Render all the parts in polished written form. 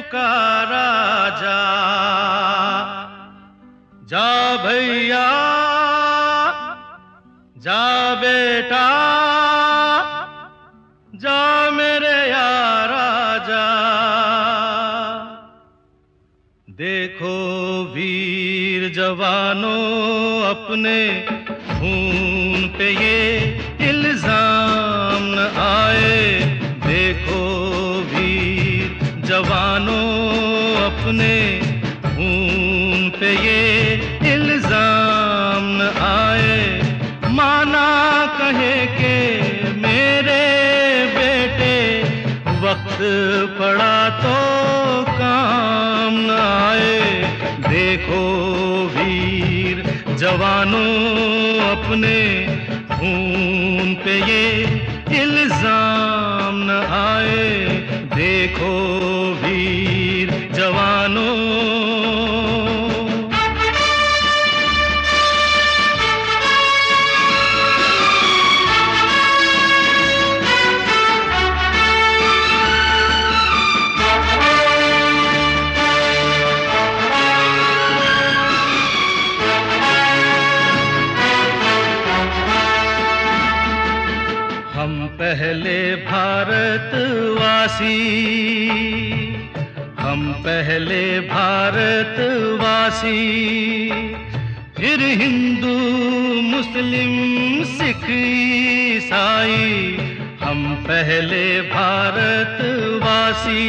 पुकारा जा, जा भैया जा बेटा जा मेरे यारा जा। देखो वीर जवानों अपने खून पे ये इल्जाम न आए। देखो वीर जवानों अपने खून पे ये इल्जाम न आए। माना कहे के मेरे बेटे वक्त पड़ा तो काम न आए। देखो वीर जवानों अपने खून पे ये इल्जाम न आए। देखो वीर जवानों। हम पहले भारतवासी, हम पहले भारतवासी, फिर हिंदू मुस्लिम सिख ईसाई। हम पहले भारतवासी।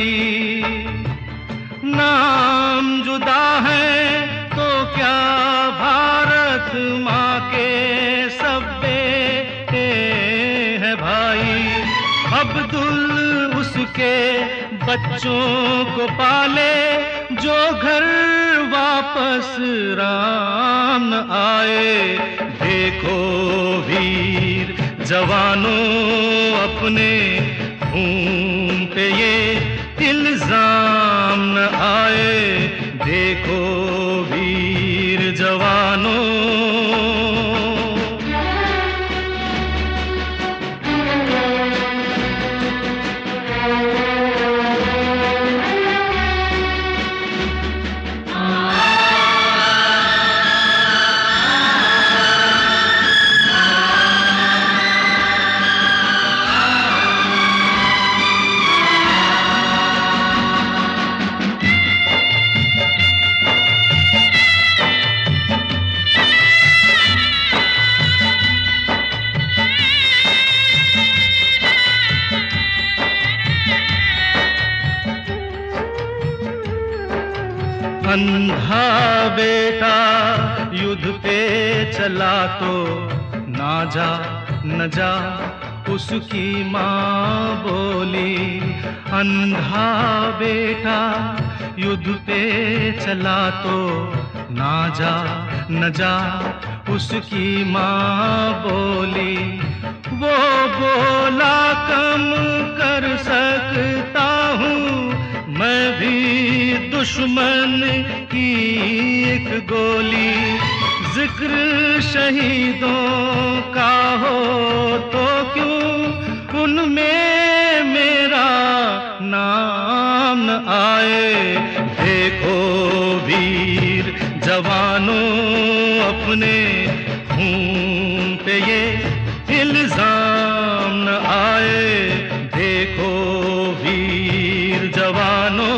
नाम जुदा है तो क्या भारत माँ के सब बेटे हैं भाई। अब्दुल उसके बच्चों को पाले जो घर वापस राम न आए। देखो वीर जवानों अपने खून पे ये इल्जाम न आए। देखो वीर जवानों। अंधा बेटा युद्ध पे चला तो ना जा न जा उसकी माँ बोली। अंधा बेटा युद्ध पे चला तो ना जा न जा उसकी माँ बोली। वो बोला कम कर सकता हूँ मैं भी दुश्मन की एक गोली। जिक्र शहीदों का हो तो क्यों उनमें मेरा नाम न आए। देखो वीर जवानों अपने खून पे ये इल्जाम न आए। देखो वीर जवानों।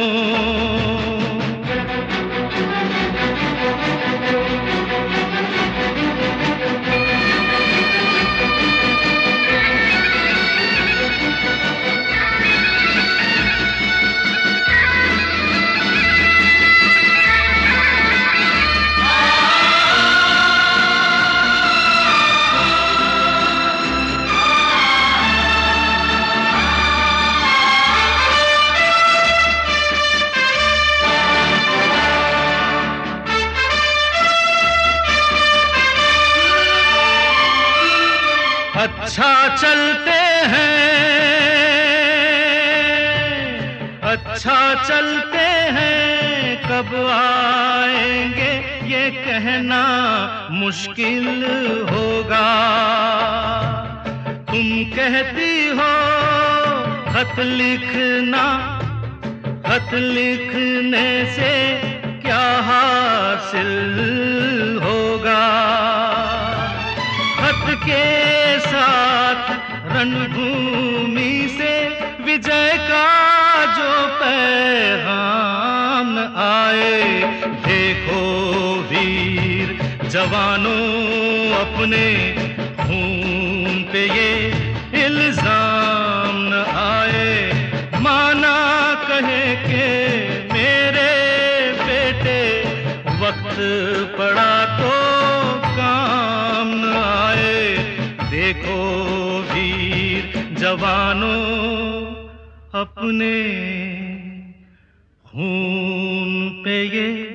अच्छा चलते हैं, अच्छा चलते हैं, कब आएंगे ये कहना मुश्किल होगा। तुम कहती हो खत लिखना, खत लिखने से क्या हासिल होगा, खत के साथ रणभूमि से विजय का जो पैगाम न आए। देखो वीर जवानों, अपने खून पे ये इल्जाम न आए। माना कहे के मेरे बेटे, वक्त पड़ा तो काम न आए। देखो वीर जवानों, अपने खून पे ये